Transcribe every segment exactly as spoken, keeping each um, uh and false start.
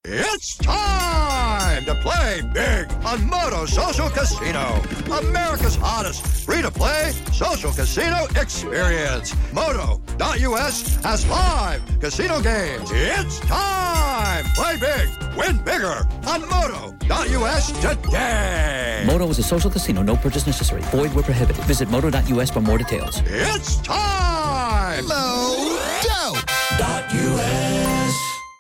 It's time to play big on Moto Social Casino, America's hottest free-to-play social casino experience. Moto.us has live casino games. It's time! Play big, win bigger on Moto.us today. Moto is a social casino. No purchase necessary. Void where prohibited. Visit Moto.us for more details. It's time! Moto.us.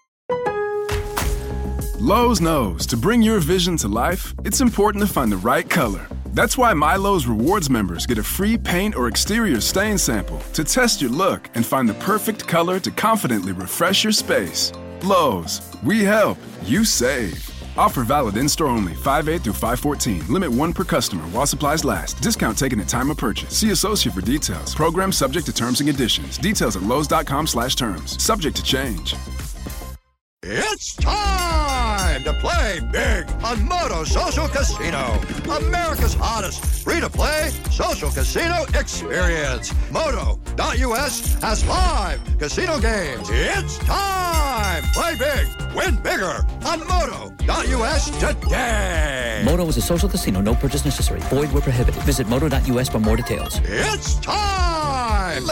Lowe's knows to bring your vision to life, it's important to find the right color. That's why MyLowe's Rewards members get a free paint or exterior stain sample to test your look and find the perfect color to confidently refresh your space. Lowe's, we help, you save. Offer valid in-store only, five eight through five fourteen. Limit one per customer while supplies last. Discount taken at time of purchase. See associate for details. Program subject to terms and conditions. Details at lowes.com slash terms. Subject to change. It's time to play big on Moto Social Casino, America's hottest free-to-play social casino experience. Moto.us has live casino games. It's time! Play big, win bigger on Moto.us today. Moto is a social casino. No purchase necessary. Void where prohibited. Visit Moto.us for more details. It's time!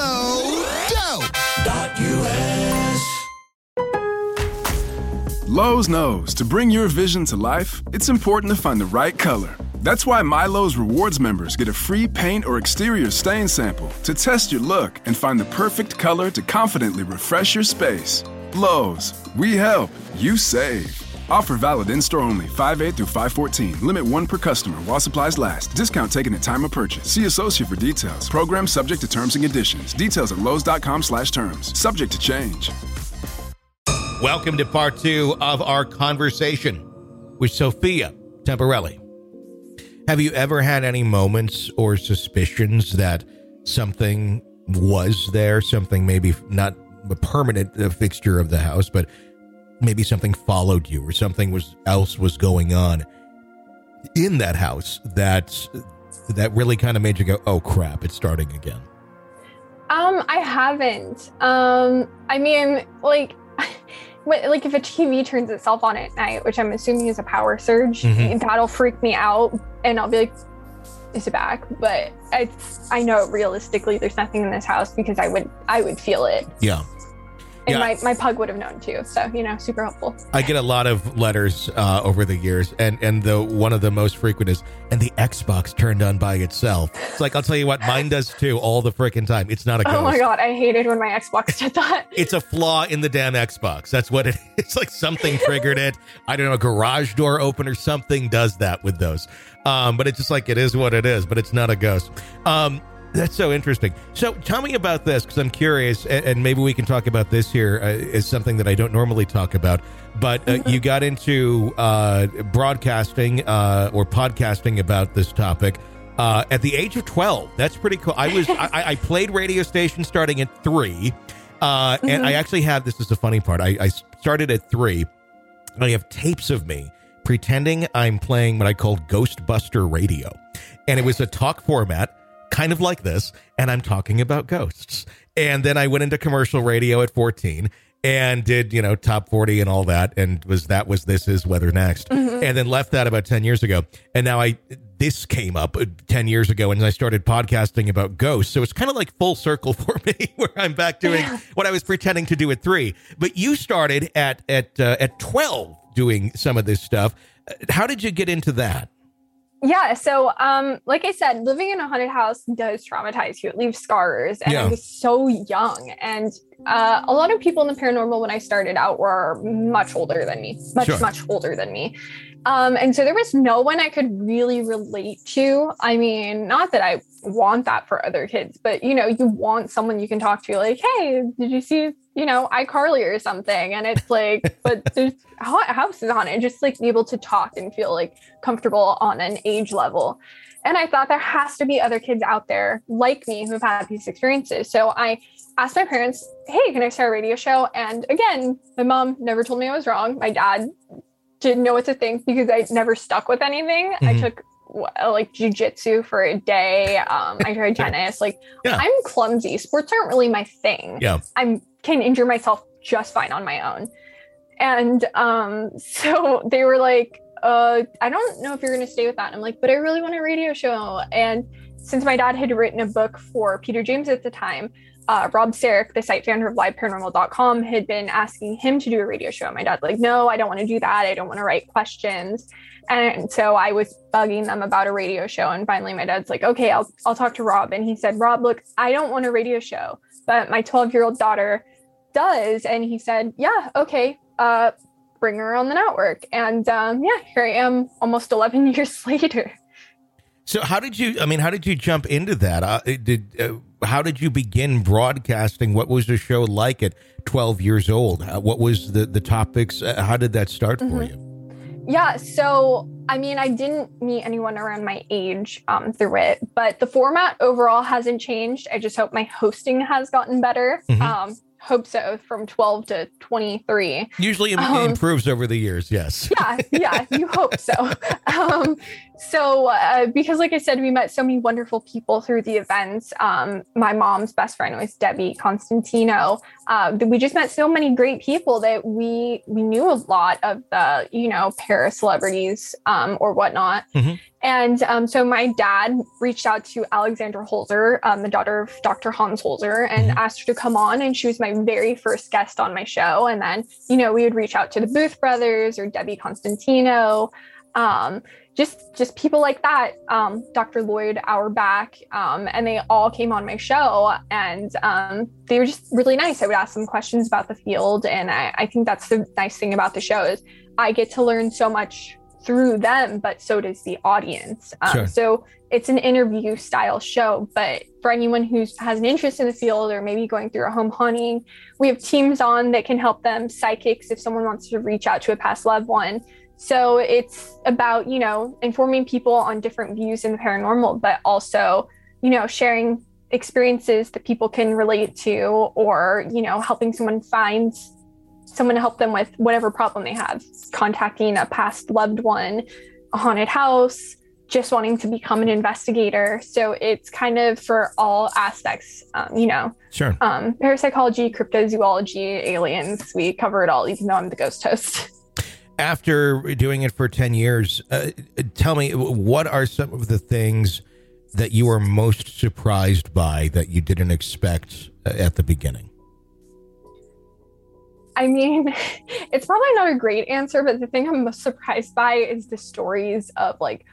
Moto.us. Lowe's knows to bring your vision to life, it's important to find the right color. That's why MyLowe's Rewards members get a free paint or exterior stain sample to test your look and find the perfect color to confidently refresh your space. Lowe's, we help, you save. Offer valid in-store only, five eight through five fourteen. Limit one per customer while supplies last. Discount taken at time of purchase. See associate for details. Program subject to terms and conditions. Details at lowes.com slash terms. Subject to change. Welcome to part two of our conversation with Sophia Temporelli. Have you ever had any moments or suspicions that something was there, something maybe not a permanent fixture of the house, but maybe something followed you or something was else was going on in that house that that really kind of made you go, oh crap, it's starting again? Um, I haven't. Um, I mean, like... Like if a T V turns itself on at night, which I'm assuming is a power surge, mm-hmm. that'll freak me out, and I'll be like, "Is it back?" But I, I know realistically, there's nothing in this house because I would, I would feel it. Yeah. And yeah. my, my pug would have known too, so you know, super helpful. I get a lot of letters uh, over the years, and and the one of the most frequent is, and the Xbox turned on by itself. It's like, I'll tell you what, mine does too, all the freaking time. It's not a ghost. Oh my god, I hated when my Xbox did that. It's a flaw in the damn Xbox. That's what it is. It's like something triggered it. I don't know, a garage door opener, something does that with those. Um, but it's just like, it is what it is, but it's not a ghost. Um, That's so interesting. So tell me about this, because I'm curious, and, and maybe we can talk about this here uh, as something that I don't normally talk about. But uh, you got into uh, broadcasting uh, or podcasting about this topic uh, at the age of twelve. That's pretty cool. I was I, I played radio stations starting at three, uh, mm-hmm. and I actually have, this is the funny part, I, I started at three. I have tapes of me pretending I'm playing what I called Ghostbuster Radio. And it was a talk format, kind of like this, and I'm talking about ghosts. And then I went into commercial radio at fourteen and did, you know, top forty and all that, and was that was This Is Weather Next. Mm-hmm. And then left that about ten years ago. And now I this came up ten years ago, and I started podcasting about ghosts. So it's kind of like full circle for me, where I'm back doing yeah. what I was pretending to do at three. But you started at at uh, at twelve doing some of this stuff. How did you get into that? Yeah. So, um, like I said, living in a haunted house does traumatize you. It leaves scars. And yeah. I was so young. And uh, a lot of people in the paranormal when I started out were much older than me, much, sure. much older than me. Um, and so there was no one I could really relate to. I mean, not that I want that for other kids, but, you know, you want someone you can talk to, like, hey, did you see, you know, iCarly or something? And it's like, but there's houses on it, and just like be able to talk and feel like comfortable on an age level. And I thought there has to be other kids out there like me who've had these experiences. So I asked my parents, hey, can I start a radio show? And again, my mom never told me I was wrong. My dad didn't know what to think because I never stuck with anything. Mm-hmm. I took like jujitsu for a day. Um, I tried tennis. Like yeah. I'm clumsy. Sports aren't really my thing. Yeah. I can injure myself just fine on my own. And um, so they were like, uh, I don't know if you're going to stay with that. And I'm like, but I really want a radio show. And since my dad had written a book for Peter James at the time, uh, Rob Sarek, the site founder of live paranormal dot com, had been asking him to do a radio show. And my dad's like, no, I don't want to do that. I don't want to write questions. And so I was bugging them about a radio show. And finally, my dad's like, okay, I'll, I'll talk to Rob. And he said, Rob, look, I don't want a radio show, but my twelve year old daughter does. And he said, yeah, okay, uh, bring her on the network. And um, yeah, here I am almost eleven years later. So how did you, I mean, how did you jump into that? Uh, did, uh, how did you begin broadcasting? What was the show like at twelve years old? Uh, what was the, the topics? Uh, how did that start mm-hmm. for you? Yeah. So, I mean, I didn't meet anyone around my age um, through it, but the format overall hasn't changed. I just hope my hosting has gotten better. Mm-hmm. Um, hope so, from twelve to twenty-three. Usually it um, improves over the years. Yes. Yeah. Yeah. You hope so. Um, so, uh, because like I said, we met so many wonderful people through the events. Um, my mom's best friend was Debbie Constantino. Uh, we just met so many great people that we, we knew a lot of the, you know, para celebrities um, or whatnot. Mm-hmm. And um, so my dad reached out to Alexandra Holzer, um, the daughter of Doctor Hans Holzer, and mm-hmm. asked her to come on. And she was my very first guest on my show. And then, you know, we would reach out to the Booth brothers or Debbie Constantino, um, just just people like that, um, Doctor Lloyd Auerbach, um, and they all came on my show. And um, they were just really nice. I would ask them questions about the field. And I, I think that's the nice thing about the show is I get to learn so much through them, but so does the audience. Um, sure. So it's an interview style show, but for anyone who has an interest in the field or maybe going through a home haunting, we have teams on that can help them, psychics if someone wants to reach out to a past loved one. So it's about, you know, informing people on different views in the paranormal, but also, you know, sharing experiences that people can relate to, or, you know, helping someone find someone to help them with whatever problem they have, contacting a past loved one, a haunted house, just wanting to become an investigator. So it's kind of for all aspects, um, you know, sure. Um, parapsychology, cryptozoology, aliens, we cover it all, even though I'm the ghost host. After doing it for ten years, uh, tell me, what are some of the things that you were most surprised by that you didn't expect at the beginning? I mean, it's probably not a great answer, but the thing I'm most surprised by is the stories of like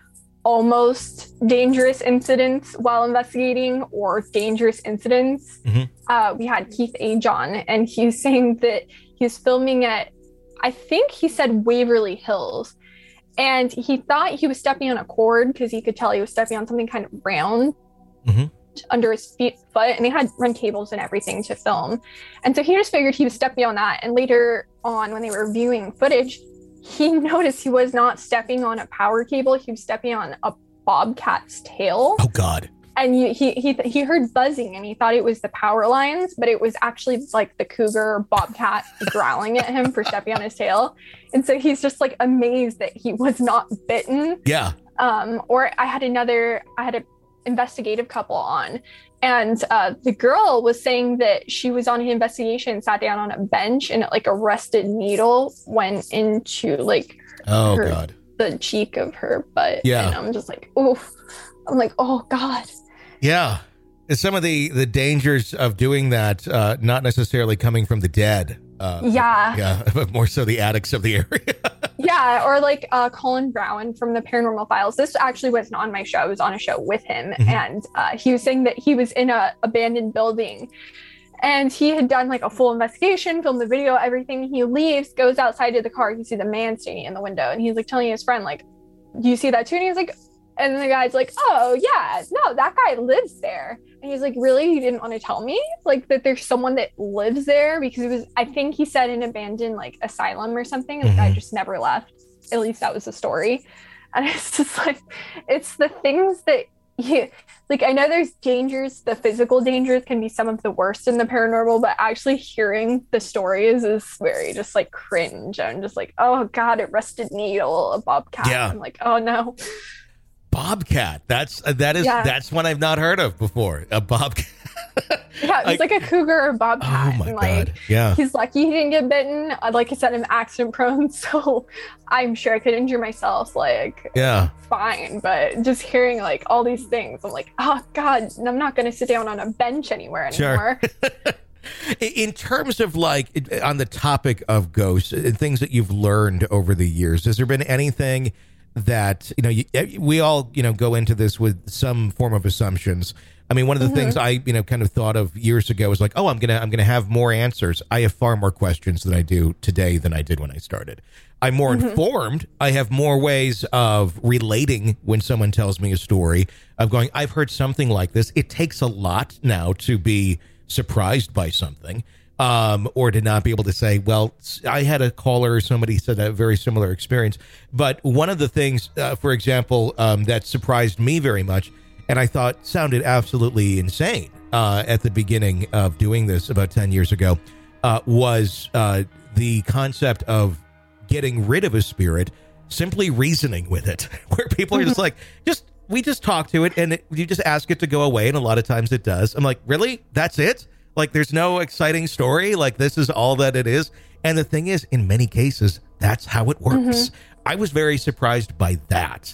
almost dangerous incidents while investigating, or dangerous incidents. Mm-hmm. Uh, we had Keith Ajon, and he was saying that he was filming at, I think he said Waverly Hills, and he thought he was stepping on a cord because he could tell he was stepping on something kind of round. Mm-hmm. under his feet, foot, and they had run cables and everything to film. And so he just figured he was stepping on that. And later on, when they were viewing footage, he noticed he was not stepping on a power cable. He was stepping on a bobcat's tail. Oh, God. And he, he, he, he heard buzzing, and he thought it was the power lines, but it was actually like the cougar or bobcat growling at him for stepping on his tail. And so he's just like amazed that he was not bitten. Yeah. Um, or I had another, I had a investigative couple on, and uh the girl was saying that she was on an investigation, sat down on a bench, and like a rusted needle went into like oh her, god the cheek of her butt. Yeah. And I'm just like, oh, I'm like, oh god. Yeah. Some of the the dangers of doing that, uh not necessarily coming from the dead, uh yeah yeah but more so the addicts of the area. Yeah, or like uh, Colin Brown from the Paranormal Files. This actually wasn't on my show. I was on a show with him. Mm-hmm. And uh, he was saying that he was in a abandoned building, and he had done like a full investigation, filmed the video, everything. He leaves, goes outside to the car. He sees a man standing in the window, and he's like telling his friend, like, do you see that too? And he's like, and the guy's like, oh yeah, no, that guy lives there. And he's like, really? You didn't want to tell me like that there's someone that lives there? Because it was, I think he said an abandoned like asylum or something. And mm-hmm. the guy just never left. At least that was the story. And it's just like, it's the things that you, like, I know there's dangers, the physical dangers can be some of the worst in the paranormal, but actually hearing the stories is very just like cringe. I'm just like, oh God, a rusted needle, a bobcat. Yeah. I'm like, oh no. Bobcat. That's uh, that is yeah. that's one I've not heard of before. A bobcat. Yeah, it's like, like a cougar or bobcat. Oh my and like, God. Yeah. He's lucky he didn't get bitten. Like I said, I'm accident prone, so I'm sure I could injure myself. Like, yeah, fine. But just hearing like all these things, I'm like, oh God, I'm not going to sit down on a bench anywhere anymore. Sure. In terms of like on the topic of ghosts and things that you've learned over the years, has there been anything that, you know, you, we all, you know, go into this with some form of assumptions. I mean, one of the mm-hmm. things I, you know, kind of thought of years ago was like, oh, I'm going to I'm going to have more answers. I have far more questions than I do today than I did when I started. I'm more mm-hmm. informed. I have more ways of relating when someone tells me a story, of going, I've heard something like this. It takes a lot now to be surprised by something, um, or to not be able to say, well, I had a caller or somebody said a very similar experience. But one of the things, uh, for example, um, that surprised me very much, and I thought sounded absolutely insane uh, at the beginning of doing this about ten years ago, uh, was uh, the concept of getting rid of a spirit, simply reasoning with it, where people are just like, just we just talk to it and it, you just ask it to go away. And a lot of times it does. I'm like, really? That's it? Like, there's no exciting story? Like, this is all that it is? And the thing is, in many cases, that's how it works. Mm-hmm. I was very surprised by that.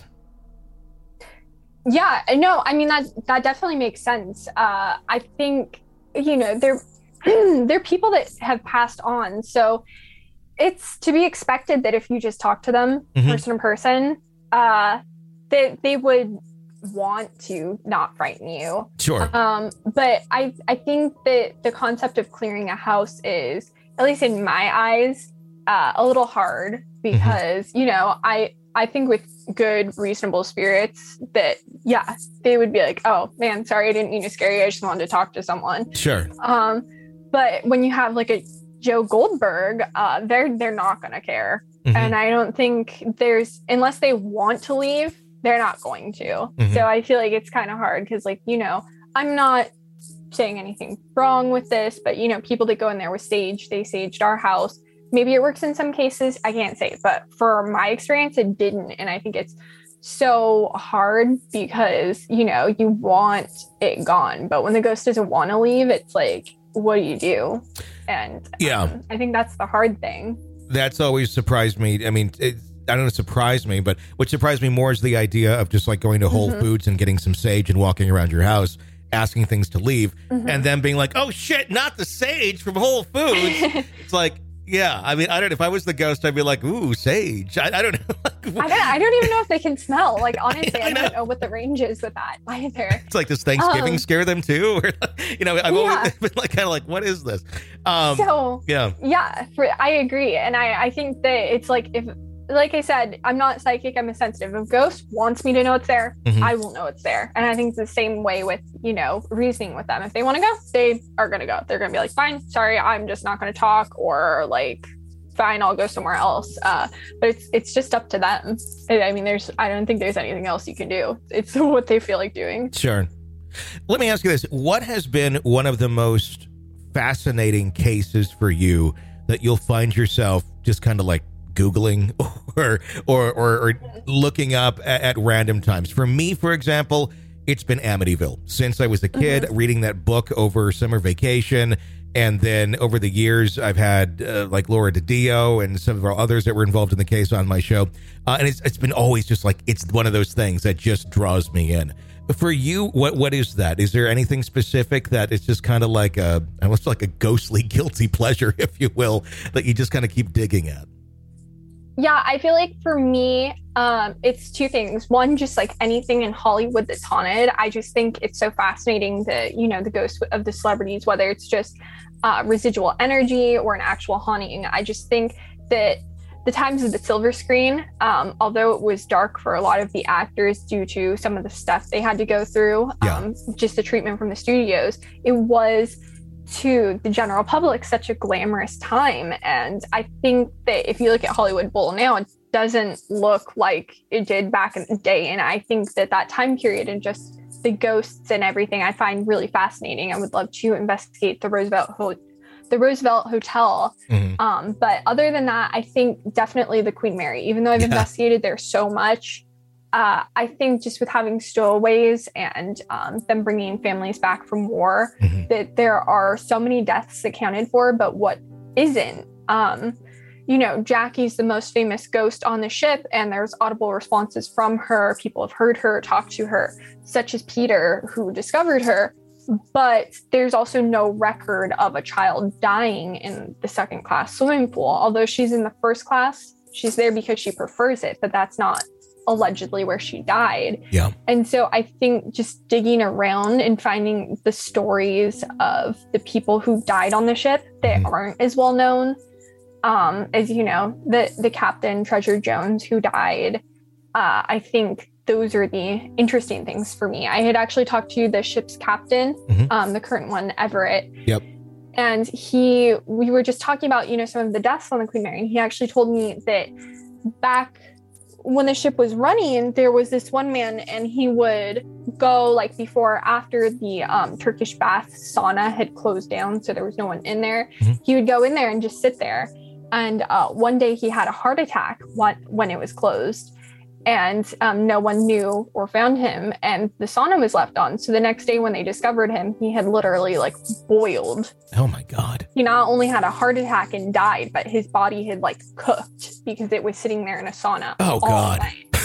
Yeah, no, I mean, that that definitely makes sense. Uh, I think, you know, they're, they're people that have passed on. So it's to be expected that if you just talk to them mm-hmm. person to person, uh, they, they would want to not frighten you. Sure. Um, but I, I think that the concept of clearing a house is, at least in my eyes, uh, a little hard because, mm-hmm. you know, I, I think with good, reasonable spirits that, yeah, they would be like, oh man, sorry, I didn't mean to scare you. I just wanted to talk to someone. Sure. Um, but when you have like a Joe Goldberg, uh, they're, they're not going to care. Mm-hmm. And I don't think there's, unless they want to leave, they're not going to. Mm-hmm. So I feel like it's kind of hard because, like, you know, I'm not saying anything wrong with this, but, you know, people that go in there with sage, they saged our house. Maybe it works in some cases. I can't say, but for my experience, it didn't. And I think it's so hard because, you know, you want it gone, but when the ghost doesn't want to leave, it's like, what do you do? And yeah, um, I think that's the hard thing. That's always surprised me. I mean, it, I don't know, surprised me, but what surprised me more is the idea of just like going to Whole mm-hmm. Foods and getting some sage and walking around your house, asking things to leave, mm-hmm. and then being like, oh shit, not the sage from Whole Foods. It's like, yeah, I mean, I don't know. If I was the ghost, I'd be like, ooh, sage. I, I don't know. I don't I don't even know if they can smell. Like, honestly, I, I don't know what the range is with that either. It's like, does Thanksgiving um, scare them too? Or, you know, I've yeah. always been like, kind of like, what is this? Um, so, yeah. Yeah, for, I agree. And I, I think that it's like, if, like I said, I'm not psychic, I'm a sensitive. If a ghost wants me to know it's there, mm-hmm. I will know it's there. And I think it's the same way with, you know, reasoning with them. If they want to go, they are going to go. They're going to be like, fine, sorry, I'm just not going to talk, or like, fine, I'll go somewhere else. Uh, but it's it's just up to them. I mean, there's, I don't think there's anything else you can do. It's what they feel like doing. Sure. Let me ask you this. What has been one of the most fascinating cases for you that you'll find yourself just kind of like Googling or, or, or, or looking up at, at random times? For me, for example, it's been Amityville. Since I was a kid, mm-hmm. reading that book over summer vacation. And then over the years, I've had uh, like Laura DiDio and some of our others that were involved in the case on my show. Uh, and it's it's been always just like, it's one of those things that just draws me in. But for you, what what is that? Is there anything specific that it's just kind of like a, almost like a ghostly guilty pleasure, if you will, that you just kind of keep digging at? Yeah, I feel like for me, um, it's two things. One, just like anything in Hollywood that's haunted. I just think it's so fascinating that, you know, the ghosts of the celebrities, whether it's just uh, residual energy or an actual haunting. I just think that the times of the silver screen, um, although it was dark for a lot of the actors due to some of the stuff they had to go through, yeah. um, just the treatment from the studios, it was to the general public such a glamorous time. And I think that if you look at Hollywood Bowl now, it doesn't look like it did back in the day. And I think that that time period and just the ghosts and everything I find really fascinating. I would love to investigate the Roosevelt Ho- the Roosevelt Hotel. Mm-hmm. Um, but other than that, I think definitely the Queen Mary, even though I've yeah. investigated there so much, uh, I think just with having stowaways and um, them bringing families back from war, mm-hmm. that there are so many deaths accounted for, but what isn't? Um, you know, Jackie's the most famous ghost on the ship, and there's audible responses from her. People have heard her, talked to her, such as Peter, who discovered her. But there's also no record of a child dying in the second class swimming pool. Although she's in the first class, she's there because she prefers it, but that's not allegedly where she died. Yeah. And so I think just digging around and finding the stories of the people who died on the ship that mm-hmm. aren't as well known, um, as you know, the the captain, Treasure Jones, who died, uh, I think those are the interesting things for me. I had actually talked to the ship's captain, mm-hmm. um, the current one, Everett. Yep. And he, we were just talking about, you know, some of the deaths on the Queen Mary. And he actually told me that back when the ship was running, there was this one man, and he would go like before, after the um, Turkish bath sauna had closed down, so there was no one in there. Mm-hmm. He would go in there and just sit there. And uh, one day he had a heart attack when, when it was closed. And um, no one knew or found him, and the sauna was left on. So the next day when they discovered him, he had literally like boiled. Oh my God. He not only had a heart attack and died, but his body had like cooked because it was sitting there in a sauna. Oh God.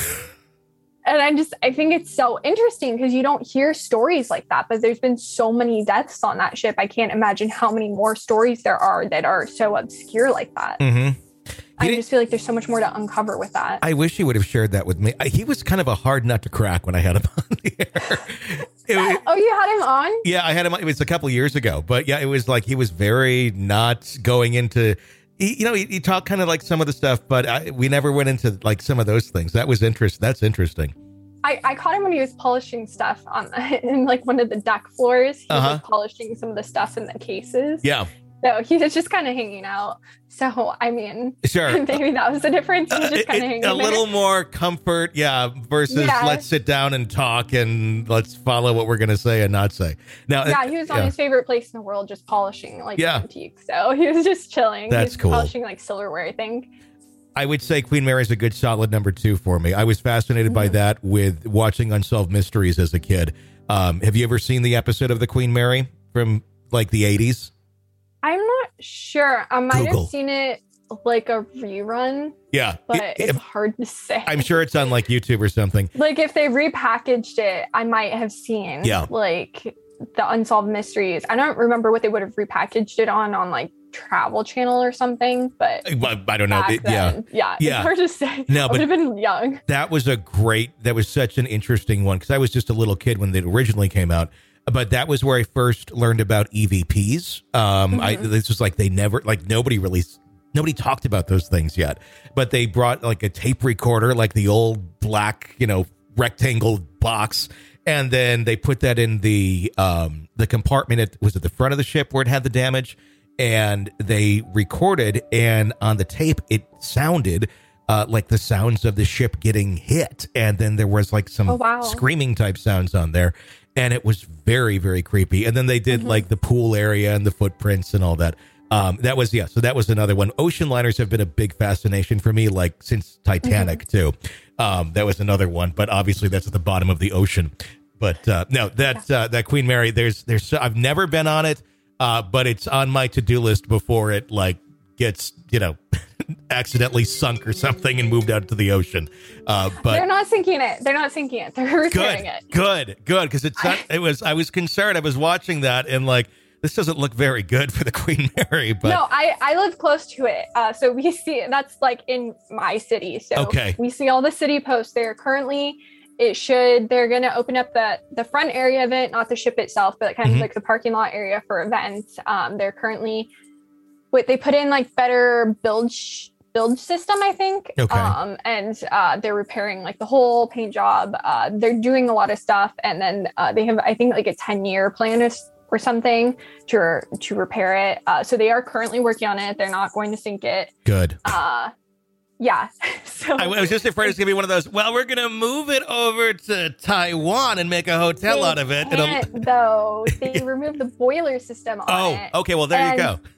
And I just, I think it's so interesting because you don't hear stories like that, but there's been so many deaths on that ship. I can't imagine how many more stories there are that are so obscure like that. Mm-hmm. I just feel like there's so much more to uncover with that. I wish he would have shared that with me. I, he was kind of a hard nut to crack when I had him on the air. It, it, oh, you had him on? Yeah, I had him on. It was a couple of years ago. But yeah, it was like he was very not going into, he, you know, he, he talked kind of like some of the stuff, but I, we never went into like some of those things. That was interesting. That's interesting. I, I caught him when he was polishing stuff on in like one of the deck floors. He uh-huh. was polishing some of the stuff in the cases. Yeah. So he was just kind of hanging out. So, I mean, sure. maybe that was the difference. He was just kind of uh, hanging A there. little more comfort, yeah, versus yeah. let's sit down and talk and let's follow what we're going to say and not say. Now, yeah, he was on yeah. his favorite place in the world, just polishing like yeah. antiques. So he was just chilling. That's he was cool. Polishing like silverware, I think. I would say Queen Mary is a good solid number two for me. I was fascinated mm-hmm. by that with watching Unsolved Mysteries as a kid. Um, have you ever seen the episode of the Queen Mary from like the eighties? I'm not sure. I might Google. have seen it like a rerun. Yeah. But it, it's it, hard to say. I'm sure it's on like YouTube or something. Like if they repackaged it, I might have seen yeah. like the Unsolved Mysteries. I don't remember what they would have repackaged it on, on like Travel Channel or something, but I, I don't know. It, then, yeah. Yeah. Yeah. It's hard to say. No, I but would have been young. That was a great, that was such an interesting one because I was just a little kid when it originally came out. But that was where I first learned about E V Ps. Um, mm-hmm. I, this was like they never, like nobody really, nobody talked about those things yet. But they brought like a tape recorder, like the old black, you know, rectangle box, and then they put that in the um, the compartment. At, was it the front of the ship where it had the damage? And they recorded, and on the tape it sounded uh, like the sounds of the ship getting hit, and then there was like some oh, wow. screaming type sounds on there. And it was very, very creepy. And then they did mm-hmm. like the pool area and the footprints and all that. Um, that was, yeah. So that was another one. Ocean liners have been a big fascination for me, like since Titanic mm-hmm. too. Um, that was another one, but obviously that's at the bottom of the ocean. But uh, no, that, uh, that Queen Mary, there's, there's, I've never been on it, uh, but it's on my to-do list before it like gets, you know, accidentally sunk or something and moved out to the ocean. Uh, but they're not sinking it. They're not sinking it. They're repairing good, it. Good, good. Because it's not, it was. I was concerned. I was watching that and like this doesn't look very good for the Queen Mary. But no, I I live close to it, uh, so we see that's like in my city. So okay. we see all the city posts there. Currently, it should. They're going to open up the the front area of it, not the ship itself, but kind mm-hmm. of like the parking lot area for events. Um, they're currently. Wait, they put in like better build sh- build system, I think. Okay. Um, and uh, they're repairing like the whole paint job. Uh, they're doing a lot of stuff, and then uh, they have, I think, like a ten year plan or something to to repair it. Uh, so they are currently working on it. They're not going to sink it. Good. Uh, yeah. So I, I was just afraid it's gonna be one of those. Well, we're gonna move it over to Taiwan and make a hotel out of it. Can't, though they removed the boiler system on oh, it. okay. Well, there and, you go.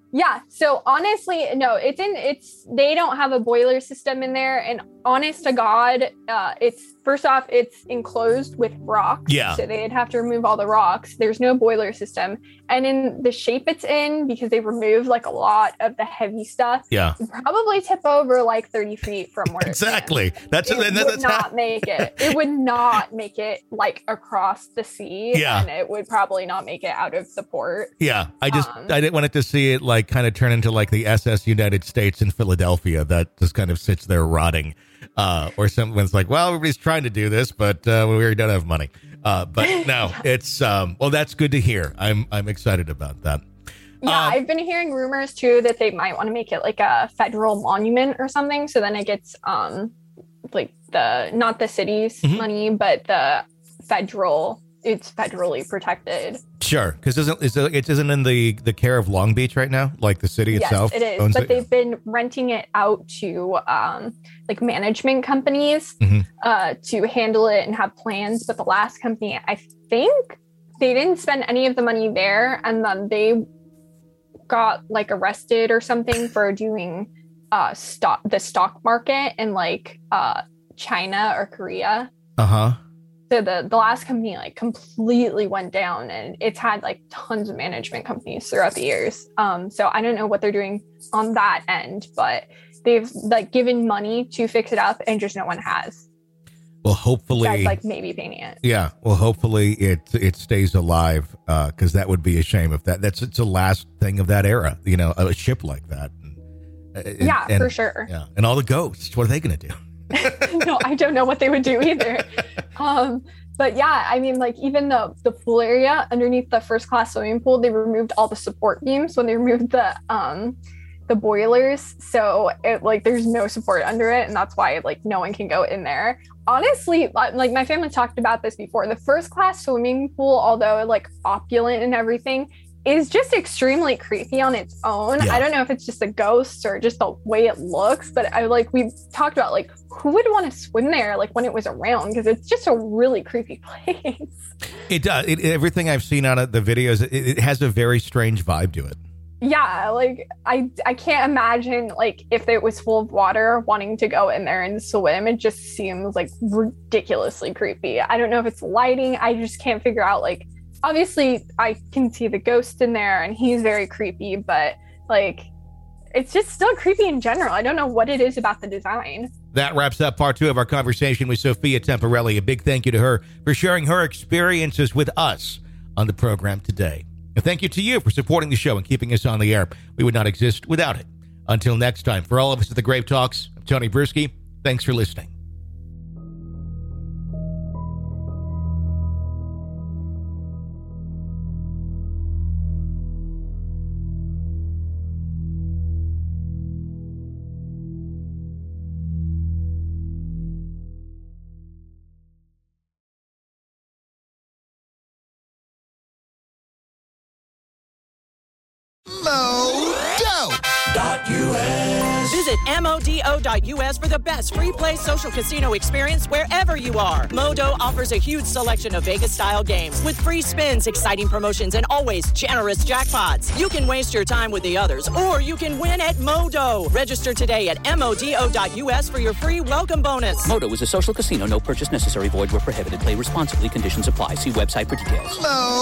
Yeah. So honestly, no, it's in, it's, they don't have a boiler system in there. And honest to God, uh, it's, first off, it's enclosed with rocks. Yeah. So they'd have to remove all the rocks. There's no boiler system. And in the shape it's in, because they removed like a lot of the heavy stuff. Yeah. It'd probably tip over like thirty feet from where exactly. It that's it that, would that's not how- make it. It would not make it like across the sea. Yeah. And it would probably not make it out of the port. Yeah. I just, Um, I didn't want it to see it like kind of turn into like the S S United States in Philadelphia that just kind of sits there rotting. Uh, or someone's like, well, everybody's trying to do this, but uh, we already don't have money. Uh, but no, it's, um, well, that's good to hear. I'm, I'm excited about that. Yeah, Um, I've been hearing rumors too that they might want to make it like a federal monument or something. So then it gets um like the not the city's Mhm. money, but the federal. It's federally protected. Sure, because isn't is it it isn't in the the care of Long Beach right now? Like the city itself, Yes, it is. owns But it? they've been renting it out to um like management companies Mhm. uh to handle it and have plans. But the last company, I think they didn't spend any of the money there, and then they got like arrested or something for doing uh stock the stock market in like uh China or Korea. Uh huh. So the the last company like completely went down, and it's had like tons of management companies throughout the years. Um, so I don't know what they're doing on that end, but they've like given money to fix it up, and just no one has. Well, hopefully, That's like maybe painting it. yeah. Well, hopefully it it stays alive, because that would be a shame if that that's it's the last thing of that era. You know, a ship like that. And, Yeah, and- for sure. Yeah, and all the ghosts. What are they going to do? No, I don't know what they would do either. Um, but yeah, I mean, like even the the pool area underneath the first class swimming pool, they removed all the support beams when they removed the um the boilers. So it like there's no support under it, and that's why like no one can go in there. Honestly, like my family talked about this before. The first class swimming pool, although like opulent and everything, is just extremely creepy on its own. Yeah. I don't know if it's just a ghost or just the way it looks, but I like we've talked about like who would want to swim there like when it was around, because it's just a really creepy place. It does. It, everything I've seen on it, the videos, it, it has a very strange vibe to it. Yeah, like I I can't imagine like if it was full of water wanting to go in there and swim. It just seems like ridiculously creepy. I don't know if it's lighting. I just can't figure out like obviously I can see the ghost in there and he's very creepy, but like it's just still creepy in general. I don't know what it is about the design. That wraps up part two of our conversation with Sophia Temporelli. A big thank you to her for sharing her experiences with us on the program today. And thank you to you for supporting the show and keeping us on the air. We would not exist without it. Until next time, for all of us at the Grave Talks, I'm Tony Bruschi. Thanks for listening. Visit M O D O dot U S for the best free play social casino experience wherever you are. Modo offers a huge selection of Vegas-style games with free spins, exciting promotions, and always generous jackpots. You can waste your time with the others, or you can win at Modo. Register today at M O D O dot U S for your free welcome bonus. Modo is a social casino. No purchase necessary. Void where prohibited. Play responsibly. Conditions apply. See website for details.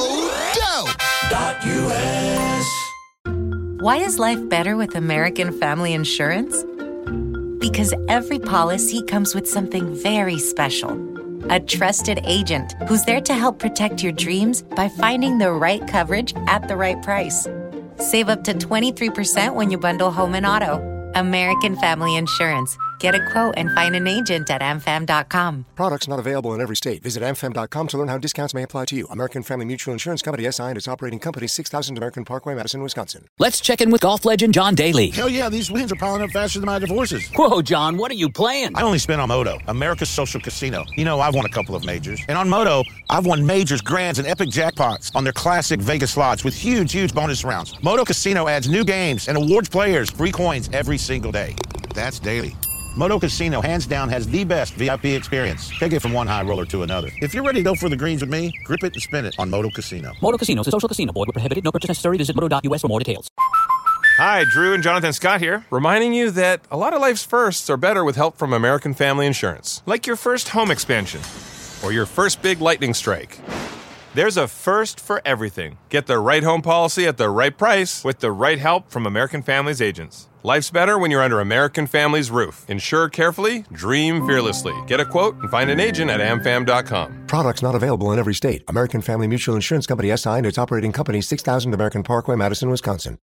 Why is life better with American Family Insurance? Because every policy comes with something very special. A trusted agent who's there to help protect your dreams by finding the right coverage at the right price. Save up to twenty-three percent when you bundle home and auto. American Family Insurance. Get a quote and find an agent at a m fam dot com. Products not available in every state. Visit a m fam dot com to learn how discounts may apply to you. American Family Mutual Insurance Company, S I and its operating company, six thousand American Parkway, Madison, Wisconsin. Let's check in with golf legend John Daly. Hell yeah, these wins are piling up faster than my divorces. Whoa, John, what are you playing? I only spin on Moto, America's social casino. You know, I've won a couple of majors. And on Moto, I've won majors, grands, and epic jackpots on their classic Vegas slots with huge, huge bonus rounds. Moto Casino adds new games and awards players free coins every single day. That's daily. Moto Casino, hands down, has the best V I P experience. Take it from one high roller to another. If you're ready to go for the greens with me, grip it and spin it on Moto Casino. Modo Casino is a social casino. Void where prohibited. No purchase necessary. Visit modo dot U S for more details. Hi, Drew and Jonathan Scott here, reminding you that a lot of life's firsts are better with help from American Family Insurance. Like your first home expansion or your first big lightning strike. There's a first for everything. Get the right home policy at the right price with the right help from American Family's agents. Life's better when you're under American Family's roof. Insure carefully, dream fearlessly. Get a quote and find an agent at amfam dot com. Products not available in every state. American Family Mutual Insurance Company S I and its operating company, six thousand American Parkway, Madison, Wisconsin.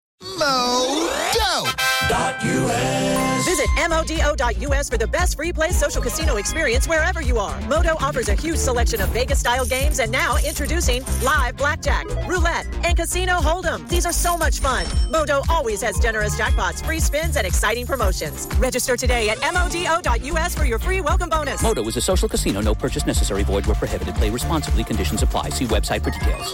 Modo.us. Visit modo dot U S for the best free play social casino experience wherever you are. Modo offers a huge selection of Vegas-style games and now introducing live blackjack, roulette, and casino hold'em. These are so much fun. Modo always has generous jackpots, free spins, and exciting promotions. Register today at modo dot U S for your free welcome bonus. Modo is a social casino. No purchase necessary. Void where prohibited. Play responsibly. Conditions apply. See website for details.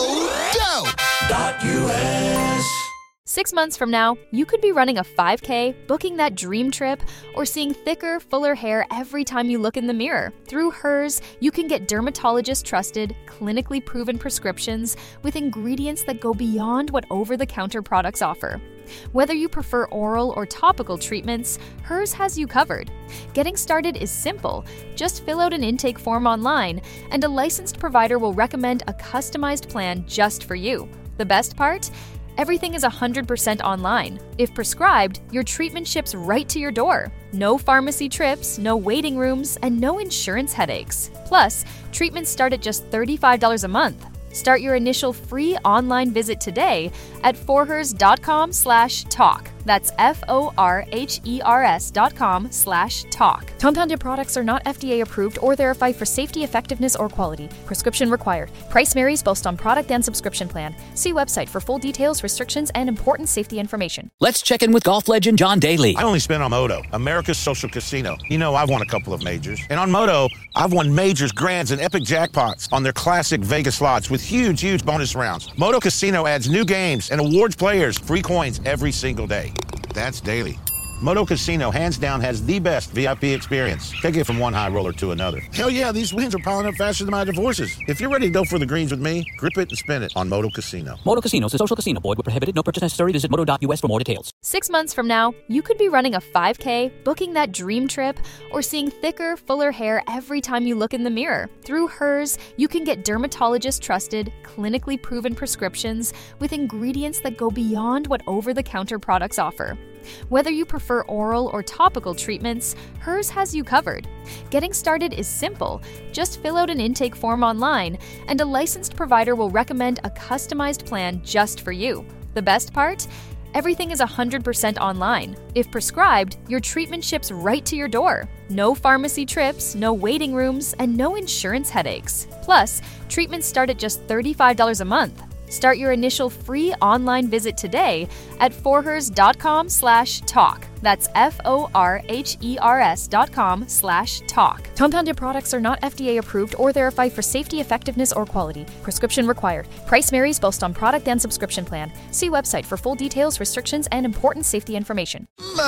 Modo.us. Six months from now, you could be running a five K, booking that dream trip, or seeing thicker, fuller hair every time you look in the mirror. Through Hers, you can get dermatologist-trusted, clinically proven prescriptions with ingredients that go beyond what over-the-counter products offer. Whether you prefer oral or topical treatments, Hers has you covered. Getting started is simple. Just fill out an intake form online, and a licensed provider will recommend a customized plan just for you. The best part? Everything is one hundred percent online. If prescribed, your treatment ships right to your door. No pharmacy trips, no waiting rooms, and no insurance headaches. Plus, treatments start at just thirty-five dollars a month. Start your initial free online visit today at forhers dot com slash talk. That's F O R H E R S dot com slash talk. Compounded products are not F D A approved or verified for safety, effectiveness, or quality. Prescription required. Price varies based on product and subscription plan. See website for full details, restrictions, and important safety information. Let's check in with golf legend John Daly. I only spin on Moto, America's social casino. You know, I've won a couple of majors. And on Moto, I've won majors, grands, and epic jackpots on their classic Vegas slots with huge, huge bonus rounds. Moto Casino adds new games and awards players free coins every single day. That's daily. Moto Casino, hands down, has the best V I P experience. Take it from one high roller to another. Hell yeah, these wins are piling up faster than my divorces. If you're ready to go for the greens with me, grip it and spin it on Moto Casino. Moto Casino is a social casino. Void where prohibited. No purchase necessary. Visit moto dot U S for more details. Six months from now, you could be running a five K, booking that dream trip, or seeing thicker, fuller hair every time you look in the mirror. Through Hers, you can get dermatologist-trusted, clinically proven prescriptions with ingredients that go beyond what over-the-counter products offer. Whether you prefer oral or topical treatments, Hers has you covered. Getting started is simple. Just fill out an intake form online, and a licensed provider will recommend a customized plan just for you. The best part? Everything is one hundred percent online. If prescribed, your treatment ships right to your door. No pharmacy trips, no waiting rooms, and no insurance headaches. Plus, treatments start at just thirty-five dollars a month. Start your initial free online visit today at forhers dot com slash talk. That's F O R H E R S dot com slash talk. Compounded products are not F D A approved or verified for safety, effectiveness, or quality. Prescription required. Price varies based on product and subscription plan. See website for full details, restrictions, and important safety information.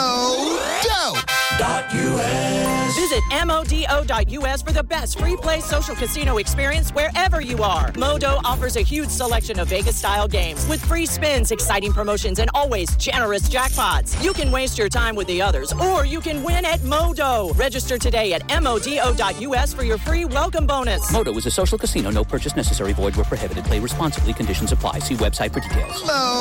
Modo.us. Visit modo dot U S for the best free play social casino experience wherever you are. Modo offers a huge selection of Vegas-style games with free spins, exciting promotions, and always generous jackpots. You can waste your time with the others, or you can win at Modo. Register today at modo dot U S for your free welcome bonus. Modo is a social casino. No purchase necessary. Void where prohibited. Play responsibly. Conditions apply. See website for details.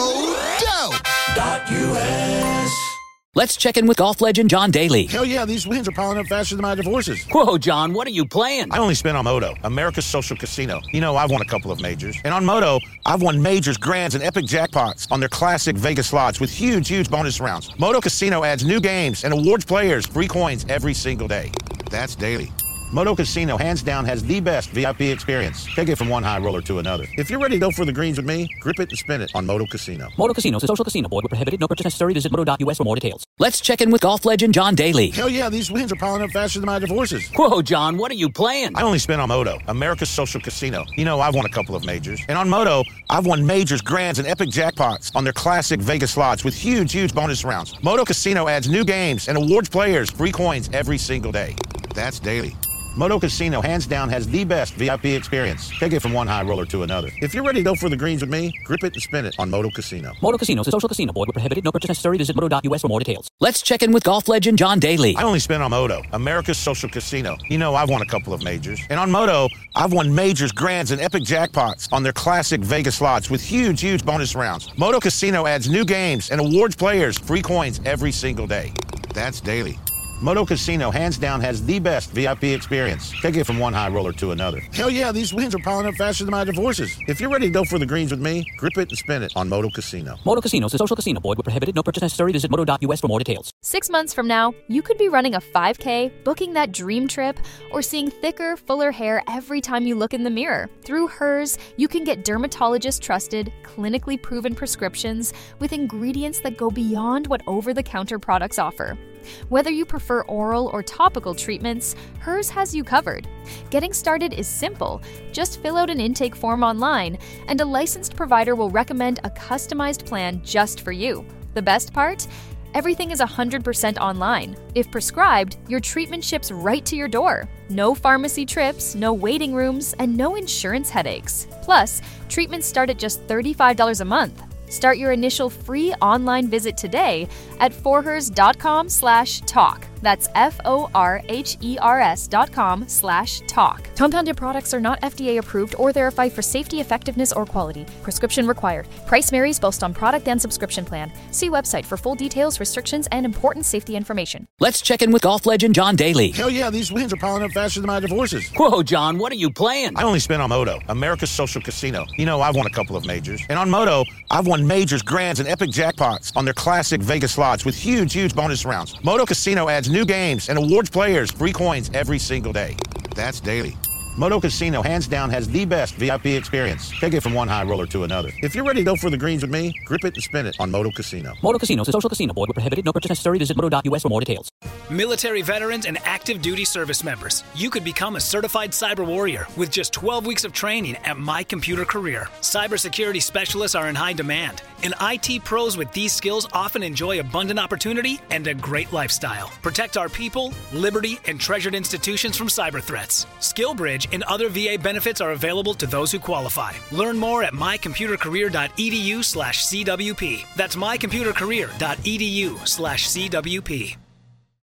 Modo.us. Let's check in with golf legend John Daly. Hell yeah, these wins are piling up faster than my divorces. Whoa, John, what are you playing? I only spin on Moto, America's social casino. You know, I've won a couple of majors. And on Moto, I've won majors, grands, and epic jackpots on their classic Vegas slots with huge, huge bonus rounds. Moto Casino adds new games and awards players free coins every single day. That's daily. Moto Casino, hands down, has the best V I P experience. Take it from one high roller to another. If you're ready to go for the greens with me, grip it and spin it on Moto Casino. Moto Casino is a social casino. Void where prohibited. No purchase necessary. Visit moto dot U S for more details. Let's check in with golf legend John Daly. Hell yeah, these wins are piling up faster than my divorces. Whoa, John, what are you playing? I only spin on Moto, America's social casino. You know, I've won a couple of majors. And on Moto, I've won majors, grands, and epic jackpots on their classic Vegas slots with huge, huge bonus rounds. Moto Casino adds new games and awards players free coins every single day. That's daily. Moto Casino, hands down, has the best V I P experience. Take it from one high roller to another. If you're ready to go for the greens with me, grip it and spin it on Moto Casino. Moto Casino is a social casino. Void where prohibited. No purchase necessary. Visit moto dot U S for more details. Let's check in with golf legend John Daly. I only spin on Moto, America's social casino. You know, I've won a couple of majors. And on Moto, I've won majors, grands, and epic jackpots on their classic Vegas slots with huge, huge bonus rounds. Moto Casino adds new games and awards players free coins every single day. That's daily. Moto Casino, hands down, has the best V I P experience. Take it from one high roller to another. Hell yeah, these wins are piling up faster than my divorces. If you're ready to go for the greens with me, grip it and spin it on Moto Casino. Moto Casino is a social casino. Void where prohibited. No purchase necessary. Visit moto dot U S for more details. Six months from now, you could be running a five K, booking that dream trip, or seeing thicker, fuller hair every time you look in the mirror. Through Hers, you can get dermatologist-trusted, clinically proven prescriptions with ingredients that go beyond what over-the-counter products offer. Whether you prefer oral or topical treatments, Hers has you covered. Getting started is simple. Just fill out an intake form online, and a licensed provider will recommend a customized plan just for you. The best part? Everything is one hundred percent online. If prescribed, your treatment ships right to your door. No pharmacy trips, no waiting rooms, and no insurance headaches. Plus, treatments start at just thirty-five dollars a month. Start your initial free online visit today at forhers dot com slash talk. That's F O R H E R S dot com slash talk. Compounded products are not F D A approved or verified for safety, effectiveness, or quality. Prescription required. Price varies based on product and subscription plan. See website for full details, restrictions, and important safety information. Let's check in with golf legend John Daly. Hell yeah, these wins are piling up faster than my divorces. Whoa, John, what are you playing? I only spin on Moto, America's social casino. You know, I've won a couple of majors. And on Moto, I've won majors, grands, and epic jackpots on their classic Vegas slots with huge, huge bonus rounds. Moto Casino adds new games and awards players free coins every single day. That's daily. Moto Casino, hands down, has the best V I P experience. Take it from one high roller to another. If you're ready to go for the greens with me, grip it and spin it on Moto Casino. Moto Casino is a social casino. Void where prohibited. No purchase necessary. Visit moto dot U S for more details. Military veterans and active duty service members, you could become a certified cyber warrior with just twelve weeks of training at My Computer Career. Cybersecurity specialists are in high demand, and I T pros with these skills often enjoy abundant opportunity and a great lifestyle. Protect our people, liberty, and treasured institutions from cyber threats. SkillBridge and other V A benefits are available to those who qualify. Learn more at my computer career dot e d u slash C W P. That's my computer career dot e d u slash C W P.